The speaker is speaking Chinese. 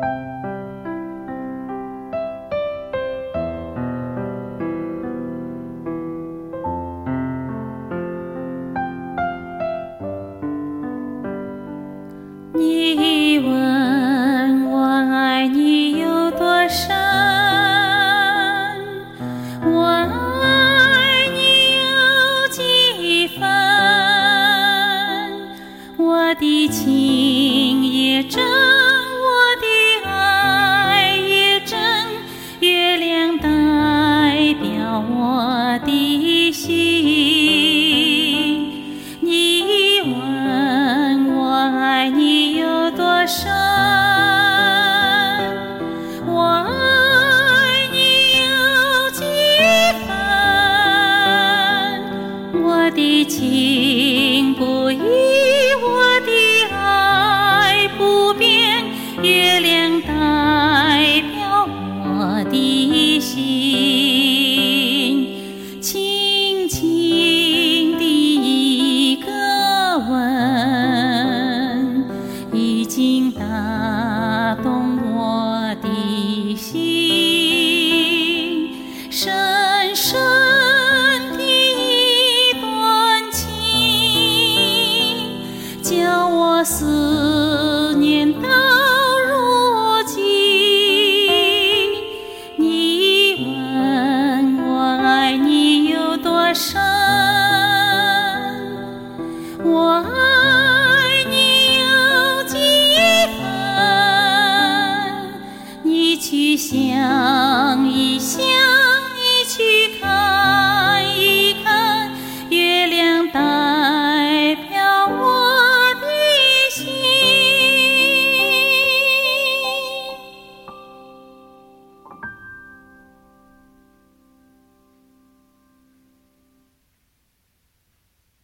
你问我爱你有多深，我爱你有几分？我的情也真，我的爱也真，月亮代表我的心。你问我爱你有多深，我爱你有几分？我的情不移，我的爱不变，月亮代表我的心。轻轻的一个吻，已经打动我的心，深深的一段情，叫我思念到